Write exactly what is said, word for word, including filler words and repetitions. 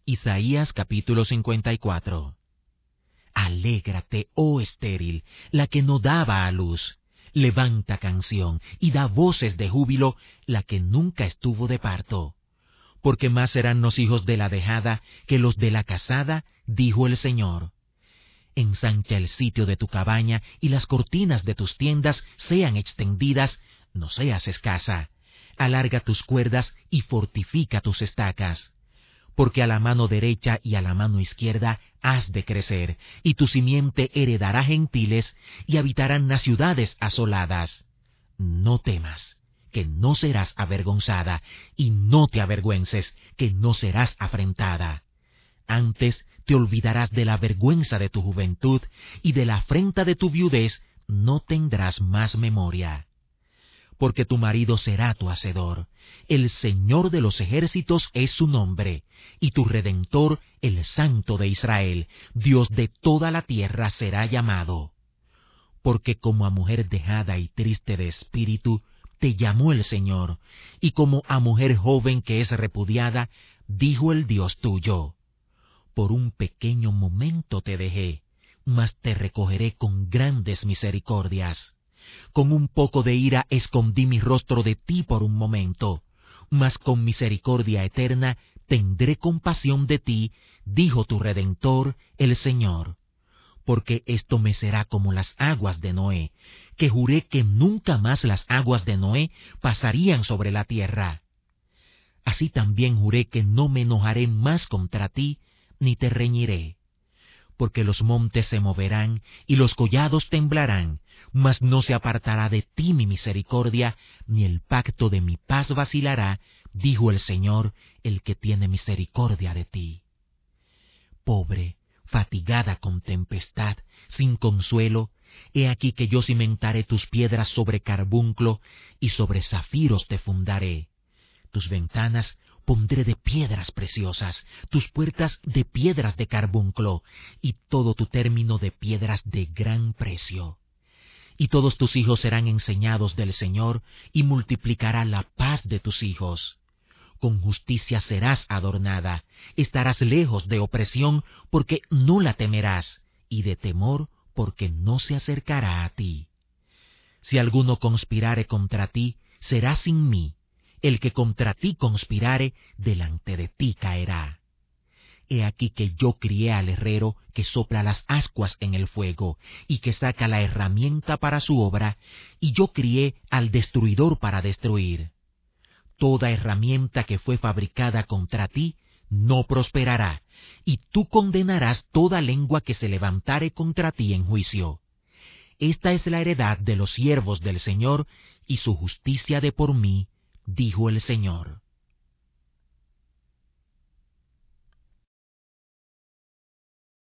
Isaías capítulo cincuenta y cuatro. Alégrate, oh estéril, la que no daba a luz. Levanta canción y da voces de júbilo, la que nunca estuvo de parto. Porque más serán los hijos de la dejada que los de la casada, dijo el Señor. Ensancha el sitio de tu cabaña y las cortinas de tus tiendas sean extendidas, no seas escasa. Alarga tus cuerdas y fortifica tus estacas. Porque a la mano derecha y a la mano izquierda has de crecer, y tu simiente heredará gentiles, y habitarán las ciudades asoladas. No temas, que no serás avergonzada, y no te avergüences, que no serás afrentada. Antes te olvidarás de la vergüenza de tu juventud, y de la afrenta de tu viudez no tendrás más memoria. Porque tu marido será tu hacedor, el Señor de los ejércitos es su nombre, y tu Redentor, el Santo de Israel, Dios de toda la tierra será llamado. Porque como a mujer dejada y triste de espíritu, te llamó el Señor, y como a mujer joven que es repudiada, dijo el Dios tuyo. Por un pequeño momento te dejé, mas te recogeré con grandes misericordias. Con un poco de ira escondí mi rostro de ti por un momento, mas con misericordia eterna tendré compasión de ti, dijo tu Redentor, el Señor. Porque esto me será como las aguas de Noé, que juré que nunca más las aguas de Noé pasarían sobre la tierra. Así también juré que no me enojaré más contra ti, ni te reñiré. Porque los montes se moverán y los collados temblarán, mas no se apartará de ti mi misericordia, ni el pacto de mi paz vacilará, dijo el Señor, el que tiene misericordia de ti. Pobre, fatigada con tempestad, sin consuelo, he aquí que yo cimentaré tus piedras sobre carbunclo, y sobre zafiros te fundaré. Tus ventanas pondré de piedras preciosas, tus puertas de piedras de carbunclo, y todo tu término de piedras de gran precio. Y todos tus hijos serán enseñados del Señor, y multiplicará la paz de tus hijos. Con justicia serás adornada, estarás lejos de opresión, porque no la temerás, y de temor, porque no se acercará a ti. Si alguno conspirare contra ti, será sin mí. El que contra ti conspirare, delante de ti caerá. He aquí que yo crié al herrero que sopla las ascuas en el fuego, y que saca la herramienta para su obra, y yo crié al destruidor para destruir. Toda herramienta que fue fabricada contra ti, no prosperará, y tú condenarás toda lengua que se levantare contra ti en juicio. Esta es la heredad de los siervos del Señor, y su justicia de por mí, dijo el Señor.